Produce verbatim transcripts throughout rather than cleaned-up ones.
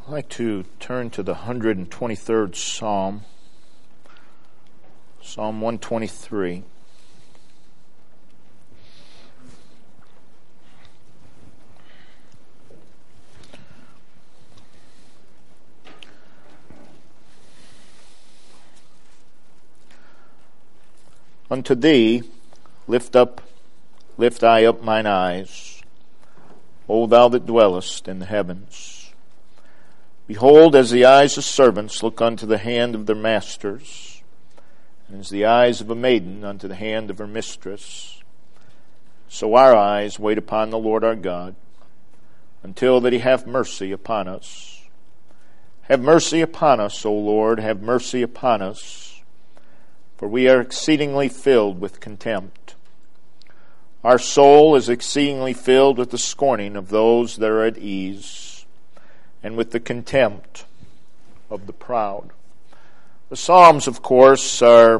I'd like to turn to the one hundred twenty-third Psalm, Psalm one twenty-three. Unto thee lift up, lift I up mine eyes, O thou that dwellest in the heavens. Behold, as the eyes of servants look unto the hand of their masters, and as the eyes of a maiden unto the hand of her mistress, so our eyes wait upon the Lord our God, until that he have mercy upon us. Have mercy upon us, O Lord, have mercy upon us, for we are exceedingly filled with contempt. Our soul is exceedingly filled with the scorning of those that are at ease, and with the contempt of the proud. The Psalms, of course, are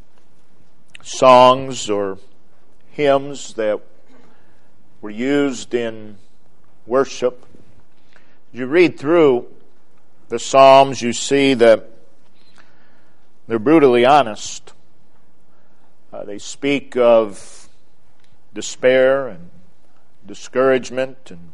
songs or hymns that were used in worship. You read through the Psalms, you see that they're brutally honest. Uh, they speak of despair and discouragement and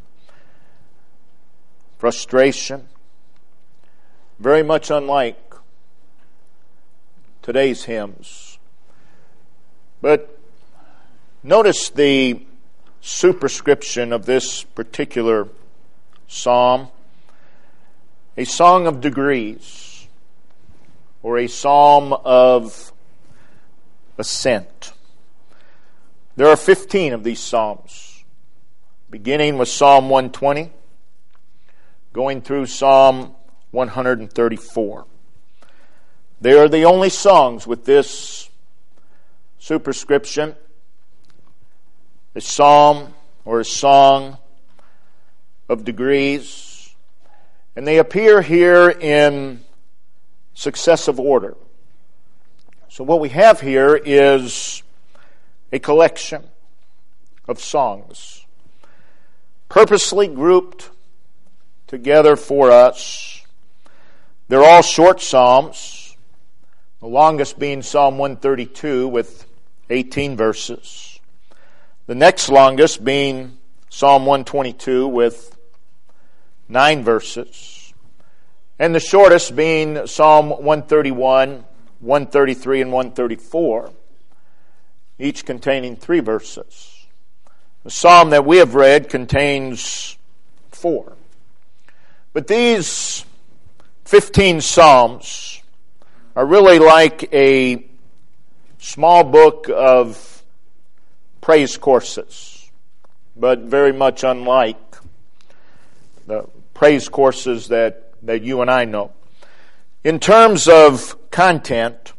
frustration, very much unlike today's hymns. But notice the superscription of this particular psalm, a song of degrees, or a psalm of ascent. There are fifteen of these psalms, beginning with Psalm one twenty, going through Psalm one thirty-four. They are the only songs with this superscription, a psalm or a song of degrees, and they appear here in successive order. So what we have here is a collection of songs, purposely grouped together for us. They're all short psalms, the longest being Psalm one thirty-two with eighteen verses. The next longest being Psalm one twenty-two with nine verses. And the shortest being Psalm one thirty-one, one thirty-three, and one thirty-four, each containing three verses. The psalm that we have read contains four. But these fifteen psalms are really like a small book of praise courses, but very much unlike the praise courses that, that you and I know. In terms of content,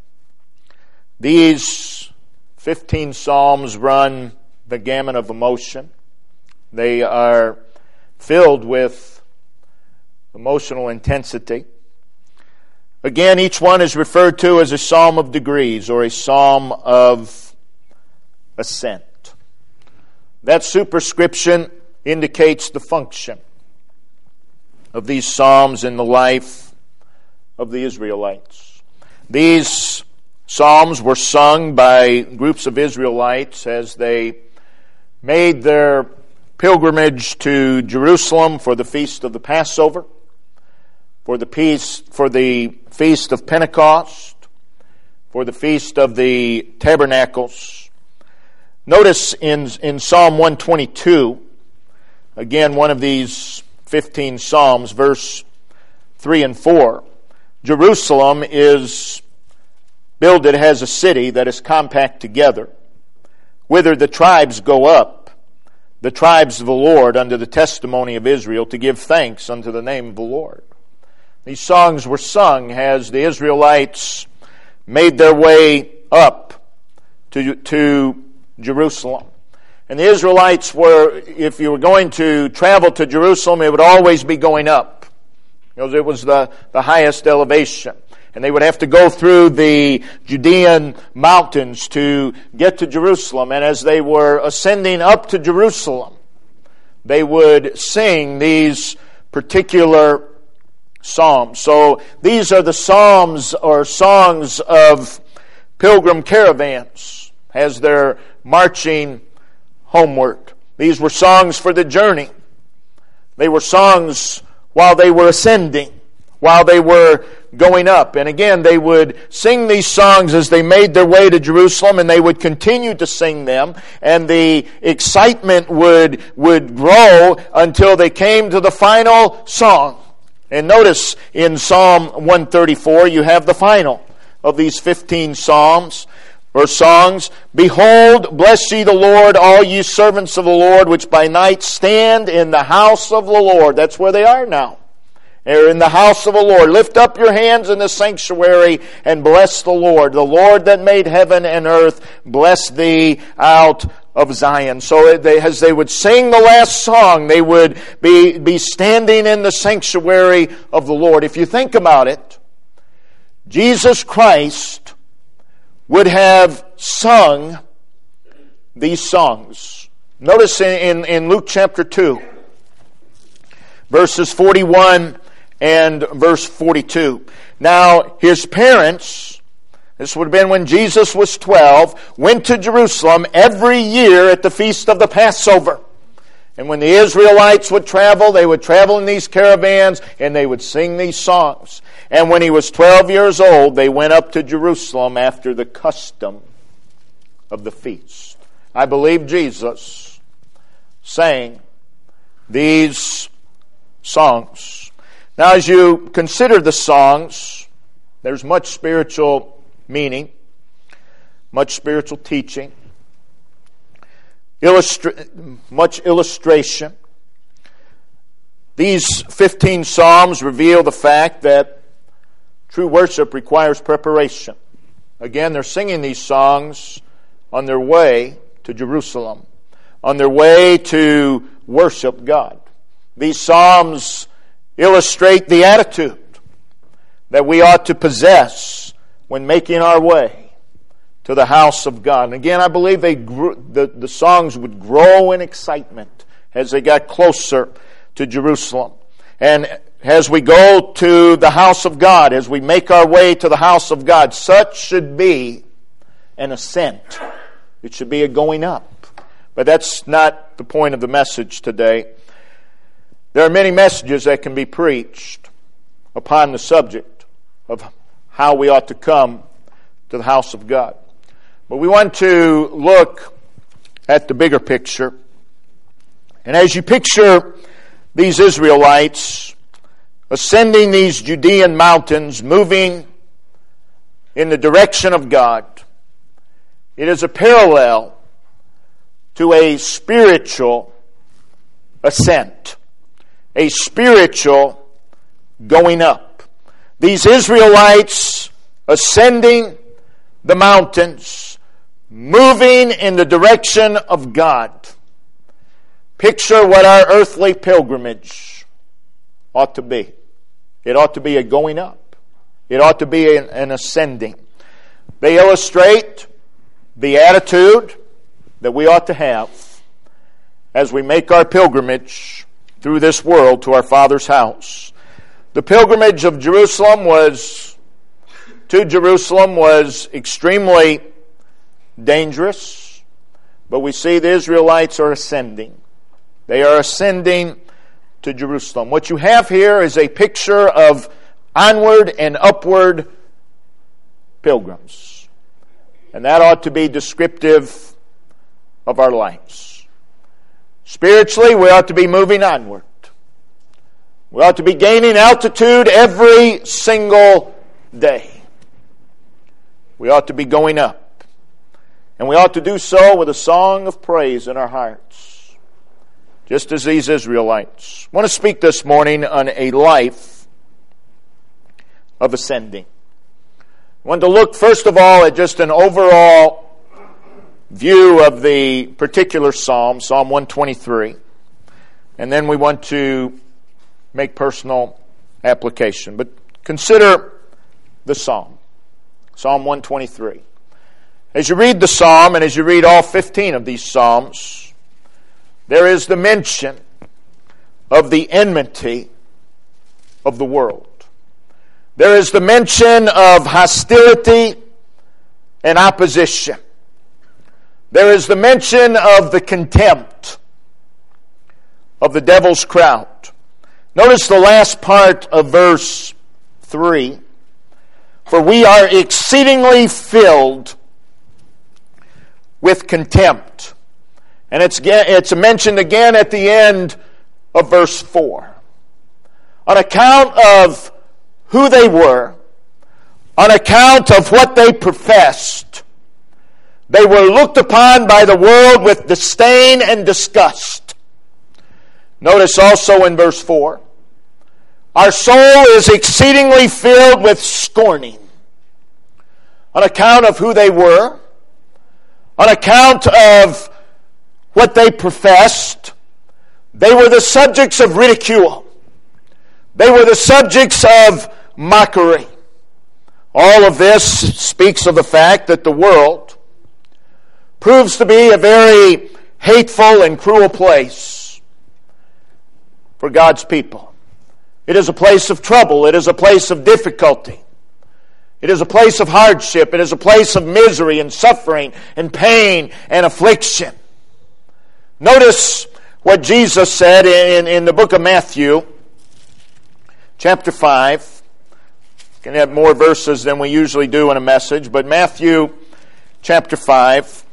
these fifteen psalms run the gamut of emotion. They are filled with emotional intensity. Again, each one is referred to as a psalm of degrees or a psalm of ascent. That superscription indicates the function of these psalms in the life of the Israelites. These psalms were sung by groups of Israelites as they made their pilgrimage to Jerusalem for the feast of the Passover, for the peace, for the feast of Pentecost, for the feast of the Tabernacles. Notice in, in Psalm one twenty-two, again one of these fifteen psalms, verse three and four, Jerusalem is builded as a city that is compact together, whither the tribes go up, the tribes of the Lord under the testimony of Israel, to give thanks unto the name of the Lord. These songs were sung as the Israelites made their way up to, to Jerusalem. And the Israelites were, if you were going to travel to Jerusalem, it would always be going up, because it was the, the highest elevation. And they would have to go through the Judean mountains to get to Jerusalem. And as they were ascending up to Jerusalem, they would sing these particular psalms. So these are the psalms or songs of pilgrim caravans as they're marching homeward. These were songs for the journey. They were songs while they were ascending, while they were going up. And again, they would sing these songs as they made their way to Jerusalem, and they would continue to sing them, and the excitement would, would grow until they came to the final song. And notice in Psalm one thirty-four, you have the final of these fifteen psalms or songs. Behold, bless ye the Lord, all ye servants of the Lord, which by night stand in the house of the Lord. That's where they are now. They're in the house of the Lord. Lift up your hands in the sanctuary and bless the Lord. The Lord that made heaven and earth, bless thee out of Zion. So they, as they would sing the last song, they would be, be standing in the sanctuary of the Lord. If you think about it, Jesus Christ would have sung these songs. Notice in, in, in Luke chapter two, verses forty-one and verse forty-two. Now, his parents, this would have been when Jesus was twelve, went to Jerusalem every year at the feast of the Passover. And when the Israelites would travel, they would travel in these caravans and they would sing these songs. And when he was twelve years old, they went up to Jerusalem after the custom of the feast. I believe Jesus sang these songs. Now, as you consider the songs, there's much spiritual meaning, much spiritual teaching, illustra- much illustration. These fifteen psalms reveal the fact that true worship requires preparation. Again, they're singing these songs on their way to Jerusalem, on their way to worship God. These psalms illustrate the attitude that we ought to possess when making our way to the house of God. And again, I believe they grew, the, the songs would grow in excitement as they got closer to Jerusalem. And as we go to the house of God, as we make our way to the house of God, such should be an ascent. It should be a going up. But that's not the point of the message today. There are many messages that can be preached upon the subject of how we ought to come to the house of God. But we want to look at the bigger picture. And as you picture these Israelites ascending these Judean mountains, moving in the direction of God, it is a parallel to a spiritual ascent. A spiritual going up. These Israelites ascending the mountains, moving in the direction of God. Picture what our earthly pilgrimage ought to be. It ought to be a going up. It ought to be an, an ascending. They illustrate the attitude that we ought to have as we make our pilgrimage through this world to our Father's house. The pilgrimage of Jerusalem was, to Jerusalem was extremely dangerous, but we see the Israelites are ascending. They are ascending to Jerusalem. What you have here is a picture of onward and upward pilgrims. And that ought to be descriptive of our lives. Spiritually, we ought to be moving onward. We ought to be gaining altitude every single day. We ought to be going up. And we ought to do so with a song of praise in our hearts, just as these Israelites. I want to speak this morning on a life of ascending. I want to look, first of all, at just an overall view of the particular psalm, Psalm one twenty-three. And then we want to make personal application. But consider the psalm, Psalm one twenty-three. As you read the psalm, and as you read all fifteen of these psalms, there is the mention of the enmity of the world. there is the mention of hostility and opposition. There is the mention of the contempt of the devil's crowd. Notice the last part of verse three. For we are exceedingly filled with contempt. And it's, it's mentioned again at the end of verse four. On account of who they were, on account of what they professed, they were looked upon by the world with disdain and disgust. Notice also in verse four, our soul is exceedingly filled with scorning. On account of who they were, on account of what they professed, they were the subjects of ridicule. They were the subjects of mockery. All of this speaks of the fact that the world proves to be a very hateful and cruel place for God's people. It is a place of trouble. It is a place of difficulty. It is a place of hardship. It is a place of misery and suffering and pain and affliction. Notice what Jesus said in, in the book of Matthew, chapter five. We can have more verses than we usually do in a message, but Matthew chapter five,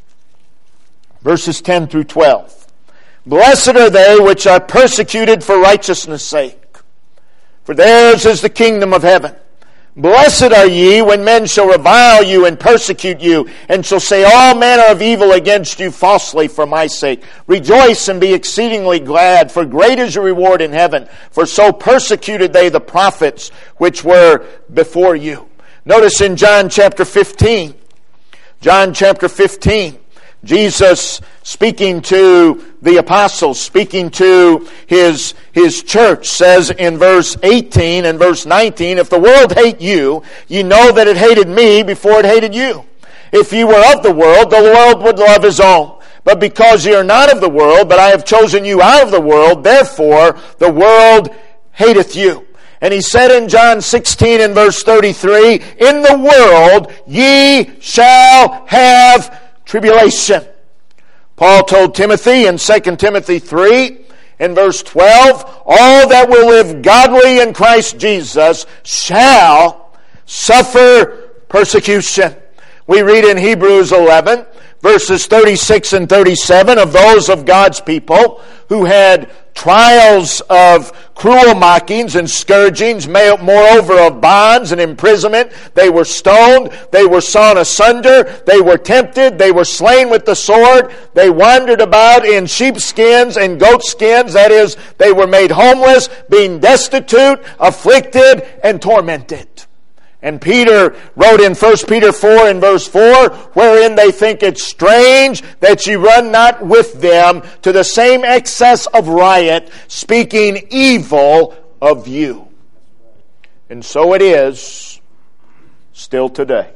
verses ten through twelve. Blessed are they which are persecuted for righteousness' sake, for theirs is the kingdom of heaven. Blessed are ye when men shall revile you and persecute you, and shall say all manner of evil against you falsely for my sake. Rejoice and be exceedingly glad, for great is your reward in heaven. For so persecuted they the prophets which were before you. Notice in John chapter fifteen, John chapter fifteen, Jesus speaking to the apostles, speaking to his, his church, says in verse eighteen and verse nineteen, if the world hate you, ye know that it hated me before it hated you. If ye were of the world, the world would love his own. But because ye are not of the world, but I have chosen you out of the world, therefore the world hateth you. And he said in John sixteen and verse thirty-three, in the world ye shall have tribulation. Paul told Timothy in Second Timothy three, in verse twelve, all that will live godly in Christ Jesus shall suffer persecution. We read in Hebrews eleven, verses thirty-six and thirty-seven, of those of God's people who had trials of cruel mockings and scourgings, moreover of bonds and imprisonment. They were stoned, they were sawn asunder, they were tempted, they were slain with the sword, they wandered about in sheepskins and goatskins, that is, they were made homeless, being destitute, afflicted, and tormented. And Peter wrote in First Peter four and verse four, wherein they think it strange that ye run not with them to the same excess of riot, speaking evil of you. And so it is still today.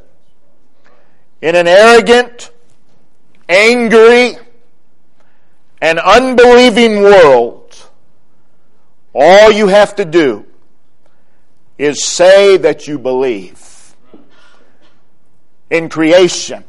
In an arrogant, angry, and unbelieving world, all you have to do is say that you believe in creation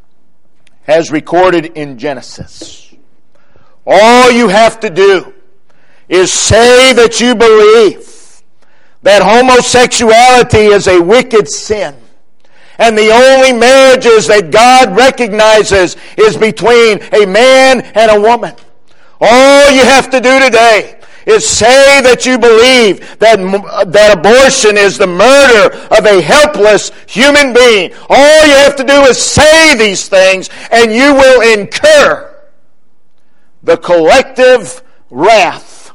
as recorded in Genesis. All you have to do is say that you believe that homosexuality is a wicked sin, and the only marriages that God recognizes is between a man and a woman. All you have to do today is say that you believe that, that abortion is the murder of a helpless human being. All you have to do is say these things, and you will incur the collective wrath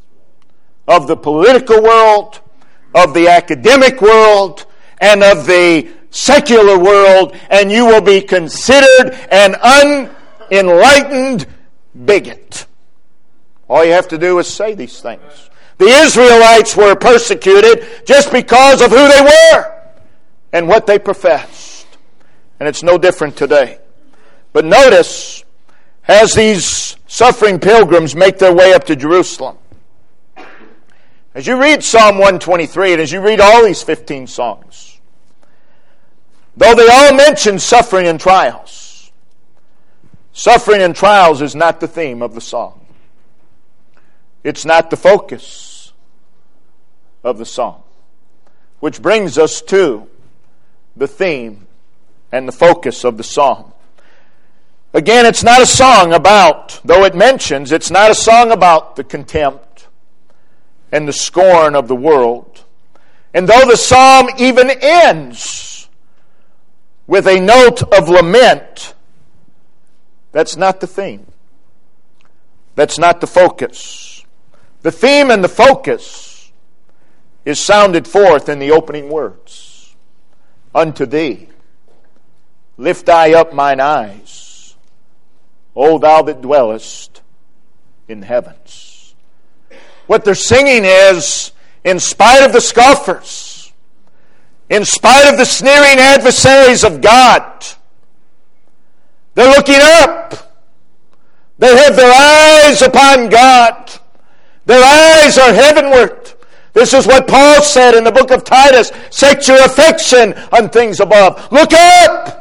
of the political world, of the academic world, and of the secular world, and you will be considered an unenlightened bigot. All you have to do is say these things. The Israelites were persecuted just because of who they were and what they professed. And it's no different today. But notice, as these suffering pilgrims make their way up to Jerusalem, As you read Psalm one twenty-three, and as you read all these fifteen songs, though they all mention suffering and trials, suffering and trials is not the theme of the song. It's not the focus of the song. Which brings us to the theme and the focus of the song. Again, it's not a song about, though it mentions, it's not a song about the contempt and the scorn of the world. And though the psalm even ends with a note of lament, that's not the theme. That's not the focus. The theme and the focus is sounded forth in the opening words. Unto thee lift I up mine eyes, O thou that dwellest in the heavens. What they're singing is, in spite of the scoffers, in spite of the sneering adversaries of God, they're looking up. They have their eyes upon God. Their eyes are heavenward. This is what Paul said in the book of Titus. Set your affection on things above. Look up.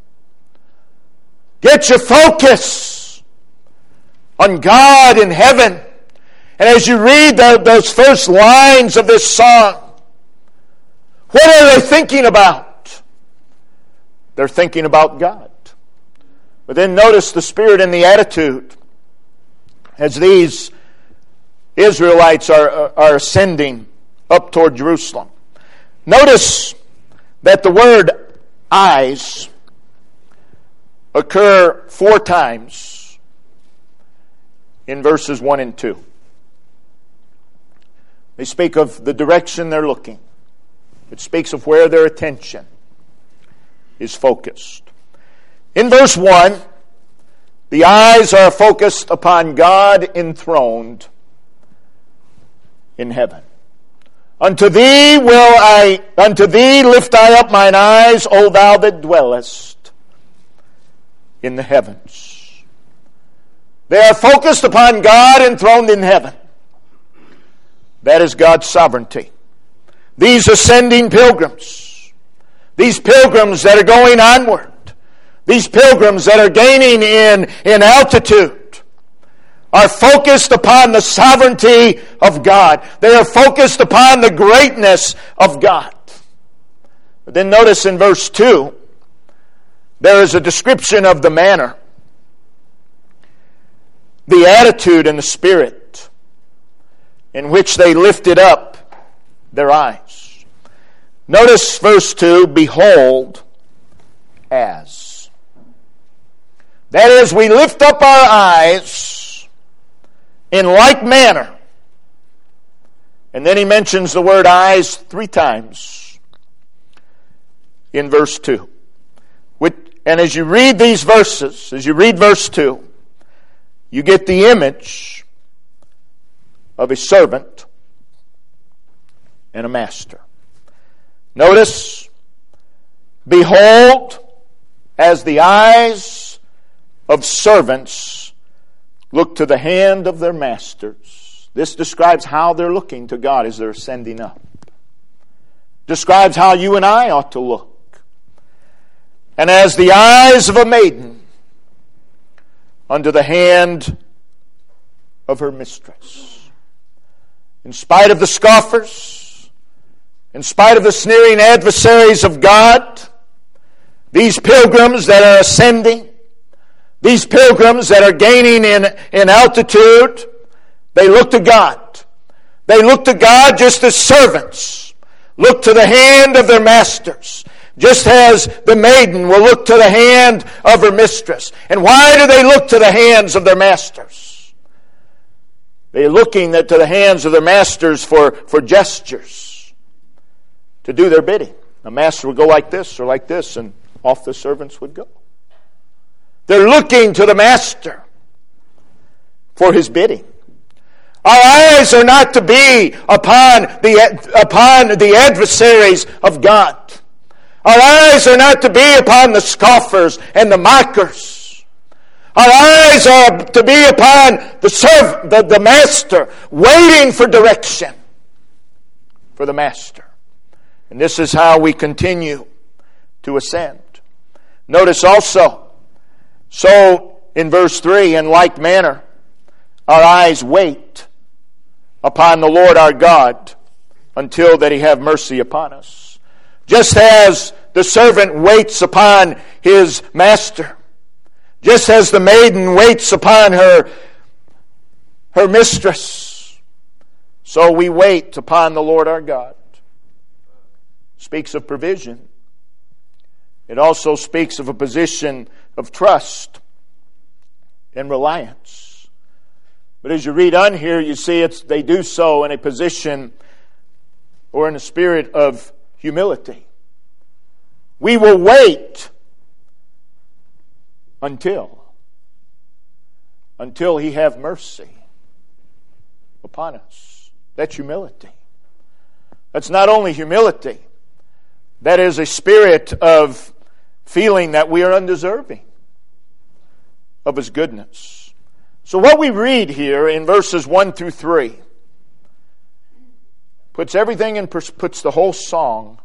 Get your focus on God in heaven. And as you read the, those first lines of this song, what are they thinking about? They're thinking about God. But then notice the spirit and the attitude as these Israelites are, are ascending up toward Jerusalem. Notice that the word eyes occur four times in verses one and two. They speak of the direction they're looking. It speaks of where their attention is focused. In verse one, the eyes are focused upon God enthroned in heaven. Unto thee will I, unto thee lift I up mine eyes, O thou that dwellest in the heavens. They are focused upon God enthroned in heaven. That is God's sovereignty. These ascending pilgrims, these pilgrims that are going onward, these pilgrims that are gaining in, in altitude, are focused upon the sovereignty of God. They are focused upon the greatness of God. But then notice in verse two, there is a description of the manner, the attitude and the spirit in which they lifted up their eyes. Notice verse two, behold, as. That is, we lift up our eyes in like manner. And then he mentions the word eyes three times in verse two. And as you read these verses, as you read verse two, you get the image of a servant and a master. Notice, behold, as the eyes of servants look to the hand of their masters. This describes how they're looking to God as they're ascending up. Describes how you and I ought to look. And as the eyes of a maiden unto the hand of her mistress. In spite of the scoffers, in spite of the sneering adversaries of God, these pilgrims that are ascending, these pilgrims that are gaining in, in altitude, they look to God. They look to God just as servants look to the hand of their masters. Just as the maiden will look to the hand of her mistress. And why do they look to the hands of their masters? They're looking to the hands of their masters for, for gestures, to do their bidding. A master would go like this or like this, and off the servants would go. They're looking to the master for his bidding. Our eyes are not to be upon the, upon the adversaries of God. Our eyes are not to be upon the scoffers and the mockers. Our eyes are to be upon the servant, the, the master, waiting for direction. for the Master. And this is how we continue to ascend. Notice also, so in verse three, in like manner, our eyes wait upon the Lord our God until that He have mercy upon us. Just as the servant waits upon his master, just as the maiden waits upon her, her mistress, so we wait upon the Lord our God. Speaks of provision. It also speaks of a position of trust and reliance. But as you read on here, you see it's they do so in a position or in a spirit of humility. We will wait until, until He have mercy upon us. That's humility. That's not only humility. That is a spirit of feeling that we are undeserving of His goodness. So what we read here in verses one through three puts everything in, puts the whole song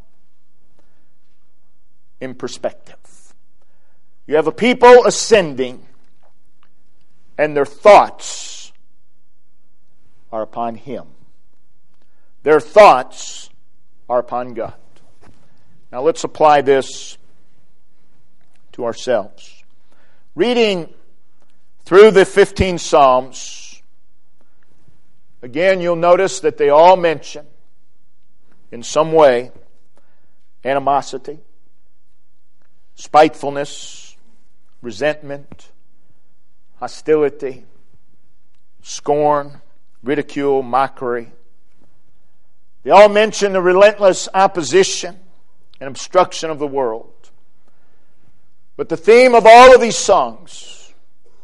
in perspective. You have a people ascending, and their thoughts are upon Him. Their thoughts are upon God. Now let's apply this to ourselves. Reading through the fifteen Psalms, again you'll notice that they all mention in some way animosity, spitefulness, resentment, hostility, scorn, ridicule, mockery. They all mention the relentless opposition and obstruction of the world. But the theme of all of these songs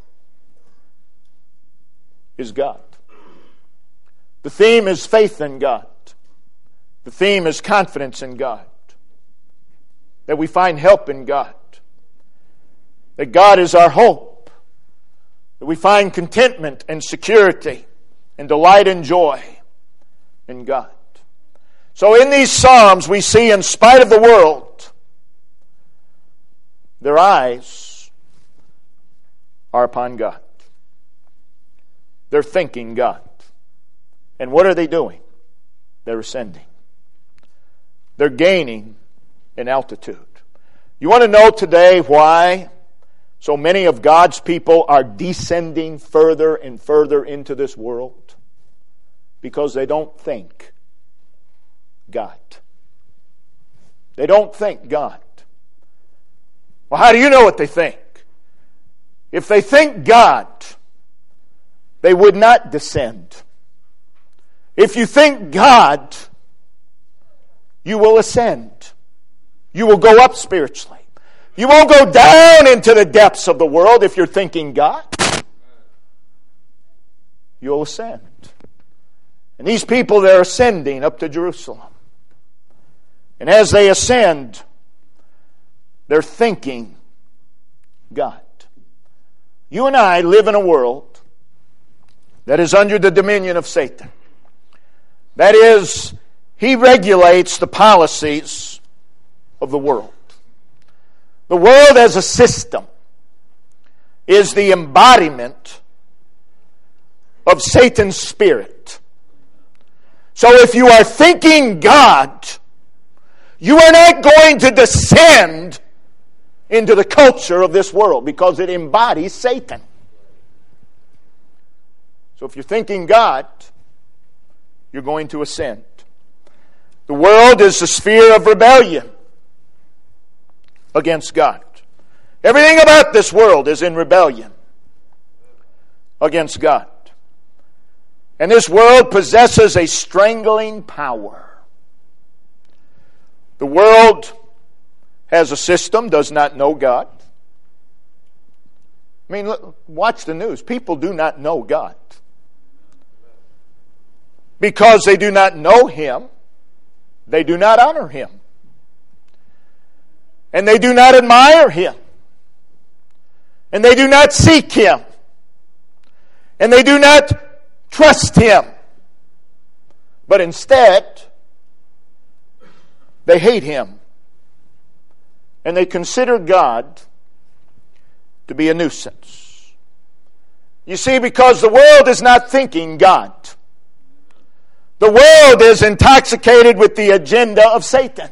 is God. The theme is faith in God. The theme is confidence in God. That we find help in God. That God is our hope. That we find contentment and security and delight and joy in God. So in these Psalms we see, in spite of the world, their eyes are upon God. They're thinking God. And what are they doing? They're ascending. They're gaining in altitude. You want to know today why so many of God's people are descending further and further into this world? Because they don't think God. They don't think God. Well, how do you know what they think? If they think God, they would not descend. If you think God, you will ascend. You will go up spiritually. You won't go down into the depths of the world if you're thinking God. You'll ascend. And these people, they're ascending up to Jerusalem. And as they ascend, they're thinking God. You and I live in a world that is under the dominion of Satan. That is, he regulates the policies of the world. The world as a system is the embodiment of Satan's spirit. So if you are thinking God, you are not going to descend into the culture of this world because it embodies Satan. So if you're thinking God, you're going to ascend. The world is the sphere of rebellion against God. Everything about this world is in rebellion against God. And this world possesses a strangling power. The world has a system, does not know God. I mean, look, watch the news. People do not know God. Because they do not know Him, they do not honor Him. And they do not admire Him. And they do not seek Him. And they do not trust Him. But instead, They hate Him. And they consider God to be a nuisance. You see, because the world is not thinking God. The world is intoxicated with the agenda of Satan.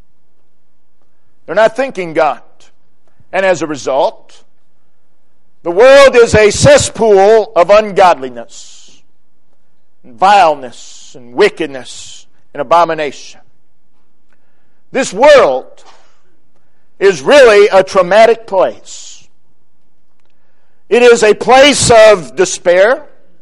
They're not thinking God. And as a result, the world is a cesspool of ungodliness, and vileness, and wickedness, and abomination. This world is really a traumatic place. It is a place of despair.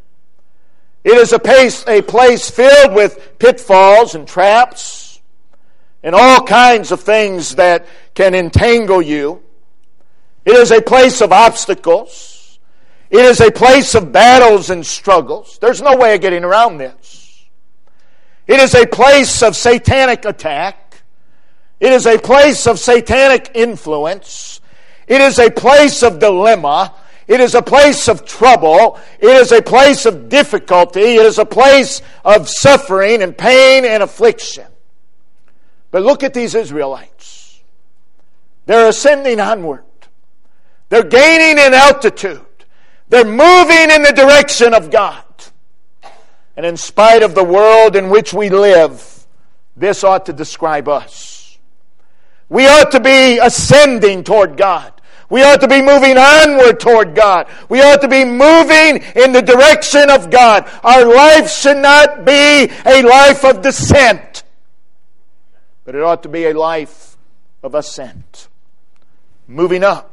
It is a place, a place filled with pitfalls and traps and all kinds of things that can entangle you. It is a place of obstacles. It is a place of battles and struggles. There's no way of getting around this. It is a place of satanic attack. It is a place of satanic influence. It is a place of dilemma. It is a place of trouble. It is a place of difficulty. It is a place of suffering and pain and affliction. But look at these Israelites. They're ascending onward. They're gaining in altitude. They're moving in the direction of God. And in spite of the world in which we live, this ought to describe us. We ought to be ascending toward God. We ought to be moving onward toward God. We ought to be moving in the direction of God. Our life should not be a life of descent, but it ought to be a life of ascent. Moving up.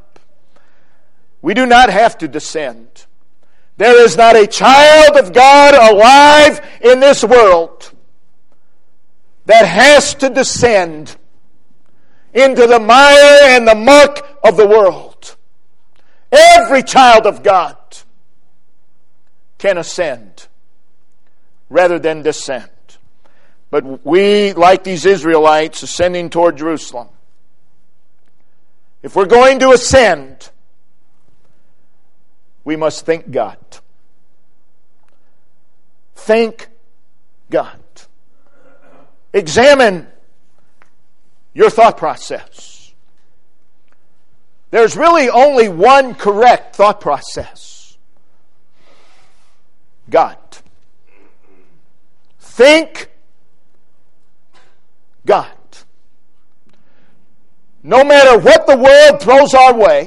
We do not have to descend. There is not a child of God alive in this world that has to descend into the mire and the muck of the world. Every child of God can ascend rather than descend. But we, like these Israelites, ascending toward Jerusalem, if we're going to ascend, we must thank God. Thank God. Examine your thought process. There's really only one correct thought process. God. Think God. No matter what the world throws our way,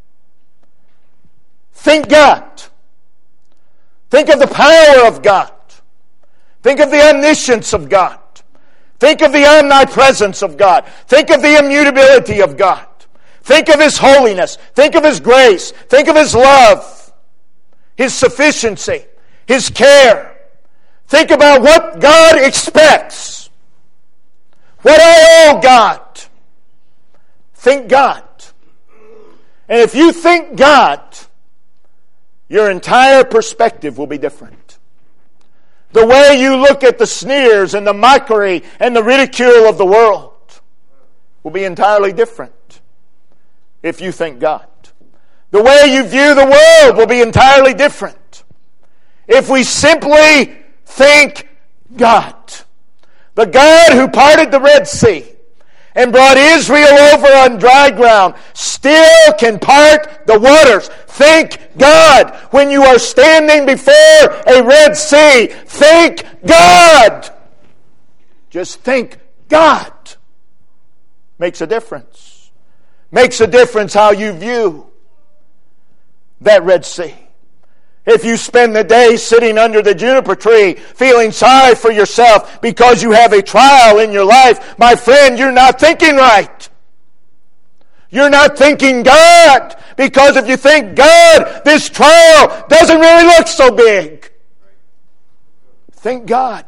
think God. Think of the power of God. Think of the omniscience of God. Think of the omnipresence of God. Think of the immutability of God. Think of His holiness. Think of His grace. Think of His love, His sufficiency, His care. Think about what God expects. What I owe God. Think God. And if you think God, your entire perspective will be different. The way you look at the sneers and the mockery and the ridicule of the world will be entirely different if you think God. The way you view the world will be entirely different if we simply think God. The God who parted the Red Sea and brought Israel over on dry ground still can part the waters. Thank God. When you are standing before a Red Sea, thank God. Just think God. Makes a difference. Makes a difference how you view that Red Sea. If you spend the day sitting under the juniper tree feeling sorry for yourself because you have a trial in your life, my friend, you're not thinking right. You're not thinking God. Because if you think God, this trial doesn't really look so big. Think God.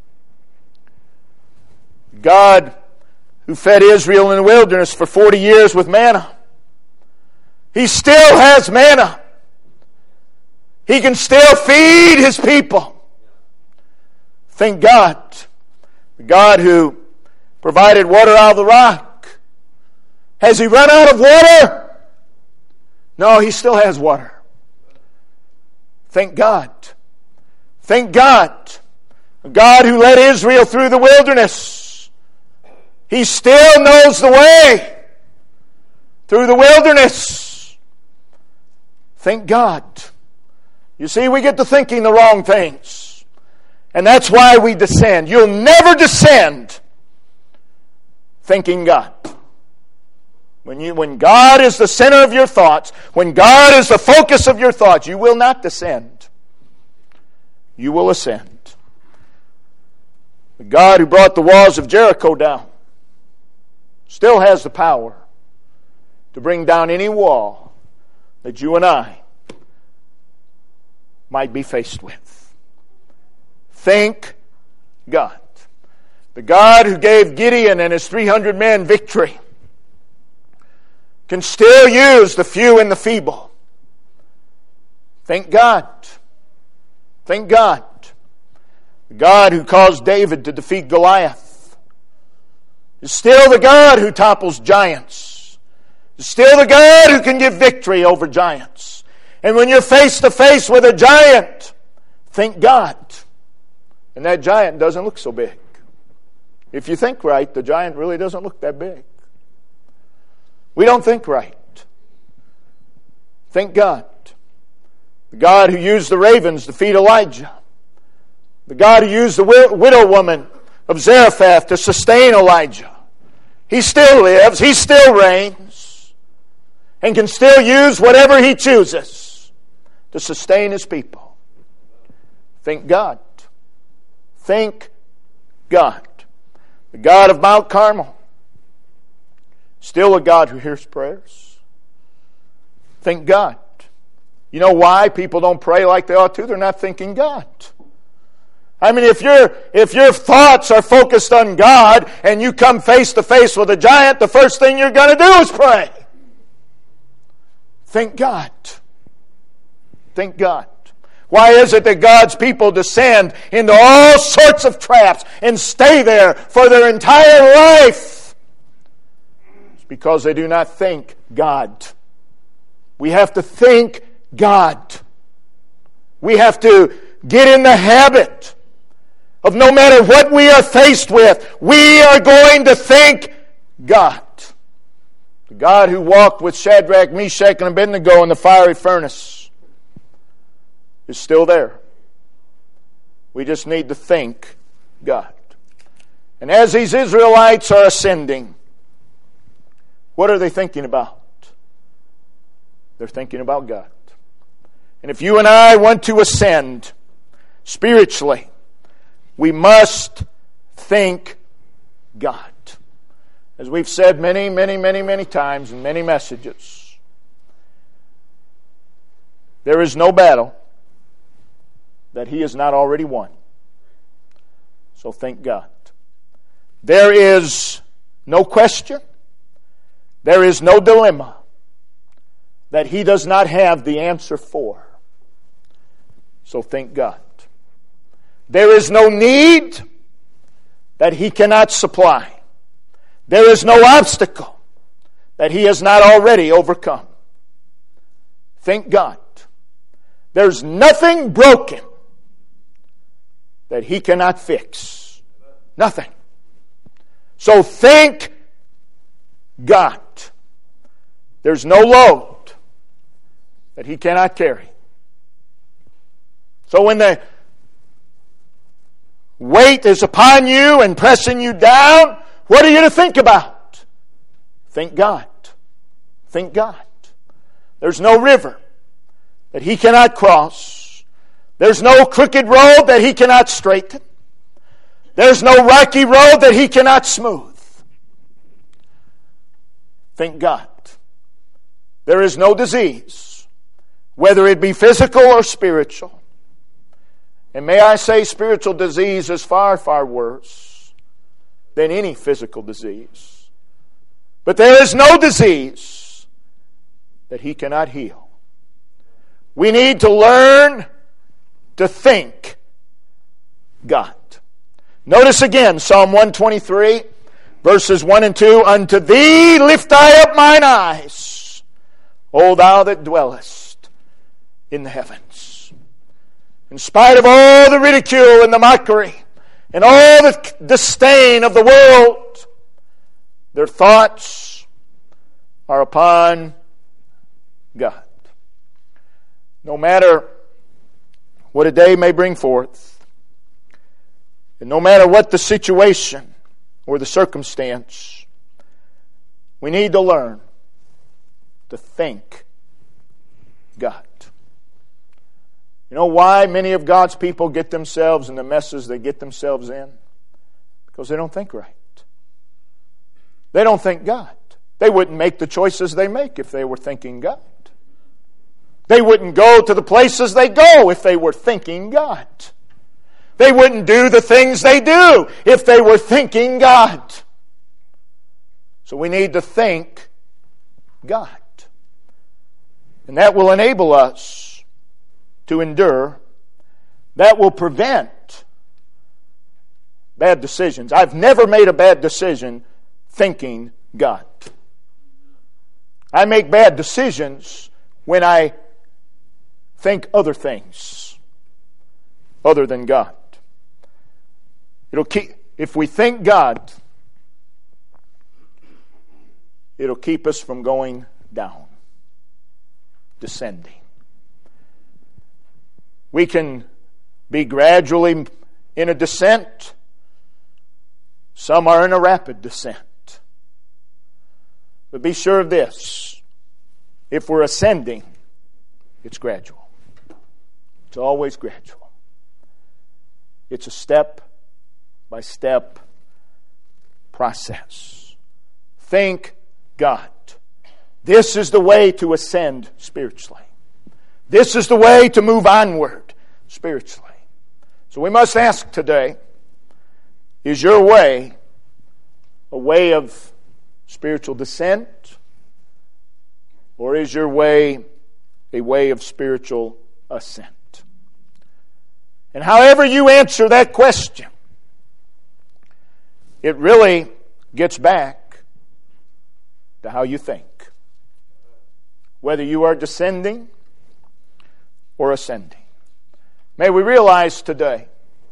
God who fed Israel in the wilderness for forty years with manna. He still has manna. He can still feed His people. Thank God. The God who provided water out of the rock. Has He run out of water? No, He still has water. Thank God. Thank God. A God who led Israel through the wilderness He still knows the way through the wilderness. Thank God. You see, we get to thinking the wrong things. And that's why we descend. You'll never descend thinking God. When you, when God is the center of your thoughts, when God is the focus of your thoughts, you will not descend. You will ascend. The God who brought the walls of Jericho down still has the power to bring down any wall that you and I might be faced with. Thank God. The God who gave Gideon and his three hundred men victory can still use the few and the feeble. Thank God. Thank God. The God who caused David to defeat Goliath is still the God who topples giants. Is still the God who can give victory over giants. And when you're face to face with a giant, thank God. And that giant doesn't look so big. If you think right, the giant really doesn't look that big. We don't think right. Thank God. The God who used the ravens to feed Elijah. The God who used the widow woman of Zarephath to sustain Elijah. He still lives. He still reigns. And can still use whatever He chooses to sustain His people. Thank God. Thank God. The God of Mount Carmel. Still a God who hears prayers. Thank God. You know why people don't pray like they ought to? They're not thinking God. I mean, if your if your thoughts are focused on God and you come face to face with a giant, the first thing you're going to do is pray. Thank God. Thank God. Why is it that God's people descend into all sorts of traps and stay there for their entire life? It's because they do not think God. We have to think God. We have to get in the habit of no matter what we are faced with, we are going to thank God. The God who walked with Shadrach, Meshach, and Abednego in the fiery furnace is still there. We just need to thank God. And as these Israelites are ascending, what are they thinking about? They're thinking about God. And if you and I want to ascend spiritually, we must thank God. As we've said many, many, many, many times in many messages, there is no battle that He has not already won. So thank God. There is no question, there is no dilemma that He does not have the answer for. So thank God. There is no need that He cannot supply. There is no obstacle that He has not already overcome. Thank God. There's nothing broken that He cannot fix. Nothing. So thank God. There's no load that He cannot carry. So when the weight is upon you and pressing you down, what are you to think about? Thank God. Thank God. There's no river that He cannot cross. There's no crooked road that He cannot straighten. There's no rocky road that He cannot smooth. Thank God. There is no disease, whether it be physical or spiritual. And may I say, spiritual disease is far, far worse than any physical disease. But there is no disease that He cannot heal. We need to learn to think God. Notice again, Psalm one twenty-three, verses one and two. Unto Thee lift I up mine eyes, O Thou that dwellest in the heavens. In spite of all the ridicule and the mockery and all the disdain of the world, Their thoughts are upon God. No matter what a day may bring forth, and no matter what the situation or the circumstance, we need to learn to think God. You know why many of God's people get themselves in the messes they get themselves in? Because they don't think right. They don't think God. They wouldn't make the choices they make if they were thinking God. They wouldn't go to the places they go if they were thinking God. They wouldn't do the things they do if they were thinking God. So we need to think God. And that will enable us to endure. That will prevent bad decisions. I've never made a bad decision thinking God. I make bad decisions when I think other things other than God. It'll keep, if we think God, it'll keep us from going down, descending. We can be gradually in a descent. Some are in a rapid descent. But be sure of this. If we're ascending, it's gradual. It's always gradual. It's a step-by-step process. Think God. This is the way to ascend spiritually. This is the way to move onward spiritually. So we must ask today, is your way a way of spiritual descent, or is your way a way of spiritual ascent? And however you answer that question, it really gets back to how you think. Whether you are descending or ascending. May we realize today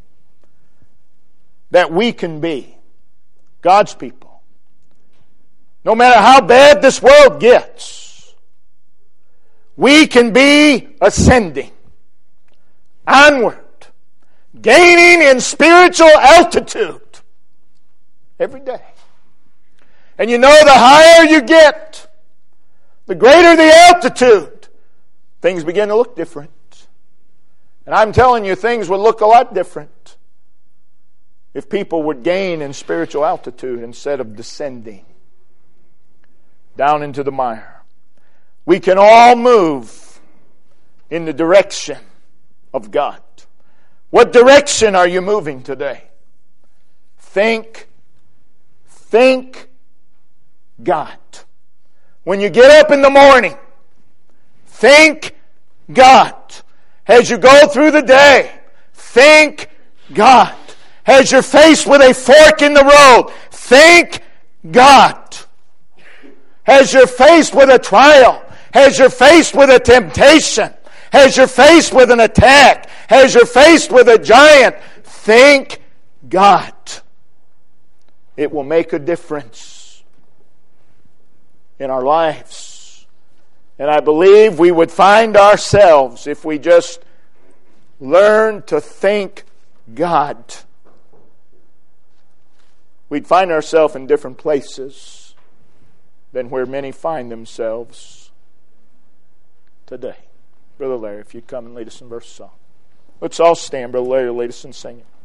that we can be God's people. No matter how bad this world gets, we can be ascending, onward, gaining in spiritual altitude every day. And you know, the higher you get, the greater the altitude, things begin to look different. And I'm telling you, things would look a lot different if people would gain in spiritual altitude instead of descending down into the mire. We can all move in the direction of God. What direction are you moving today? Think, think God. When you get up in the morning, think God. As you go through the day, think God. As you're faced with a fork in the road, think God. As you're faced with a trial, as you're faced with a temptation, as you're faced with an attack, as you're faced with a giant, think God. It will make a difference in our lives. And I believe we would find ourselves, if we just learn to think God, we'd find ourselves in different places than where many find themselves today. Brother Larry, if you'd come and lead us in verse song. Let's all stand, Brother Larry, lead us in singing.